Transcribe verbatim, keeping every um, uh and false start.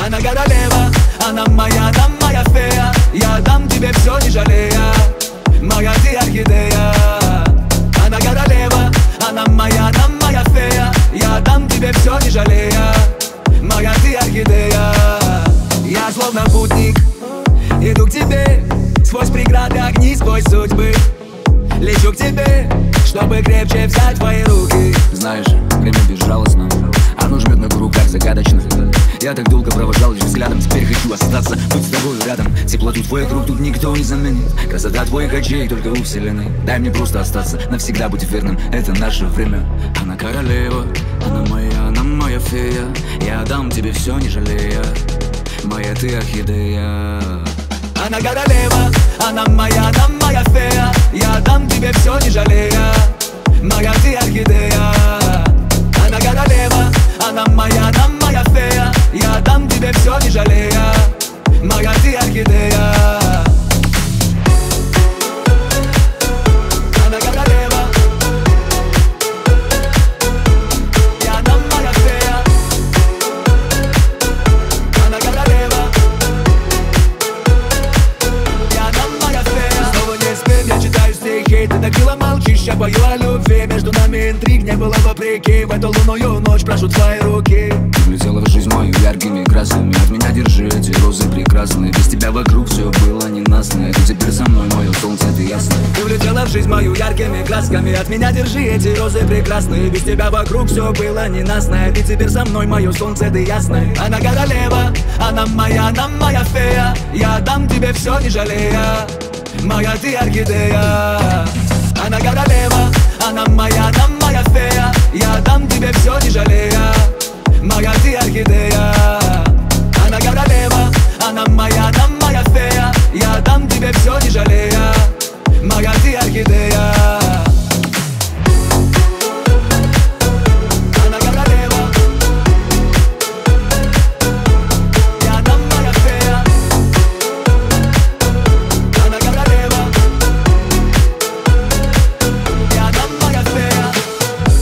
Она королева, она моя, она моя фея. Я дам тебе все, не жалея. Моя ты орхидея. Она королева, она моя, она моя фея. Я дам тебе все, не жалея. Моя ты орхидея. Я словно путник, иду к тебе сквозь преграды, огни, сквозь судьбы. Лечу к тебе, чтобы крепче взять твои руки. Знаешь, время безжалостно, оно жмет на круг, как загадочно. Я так долго провожал лишь взглядом, теперь хочу остаться, быть с тобой рядом. Теплоту твой круг тут никто не заменит. Красота твоих очей только у вселенной. Дай мне просто остаться, навсегда будь верным, это наше время. Она королева, она моя, она моя фея. Я дам тебе все, не жалея. Моя ты орхидея. Она королева, она моя, она моя фея. Я дам тебе все, не жалея. Моя ты орхидея. Она королева, она моя, она моя фея. Я дам тебе все, не жалея. Моя ты орхидея. Она королева, я дам моя фея. Она королева, я дам моя фея. Снова не спим, я читаю стихи. Ты так мило молчишь, я пою о любви. Между нами интриг не было вопреки. В эту лунную ночь прошу твои руки. Ты влетела в жизнь мою яркими красками. От меня держи эти розы прекрасные. Без тебя вокруг все было ненастно. Ты теперь со мной, мое солнце, ты ясно. Ты влетела в жизнь мою яркими красками. От меня держи эти розы прекрасные. Без тебя вокруг все было ненастное. Ты теперь со мной, мое солнце, ты ясное. Она королева, она моя, она моя фея. Я дам тебе все, не жалея. Моя ты орхидея. Она королева, она моя, она моя фея. Я дам тебе все, не жалея. Моя ты орхидея. Она королева, она моя, она моя фея. Я дам тебе все, не жалея. Моя ты орхидея.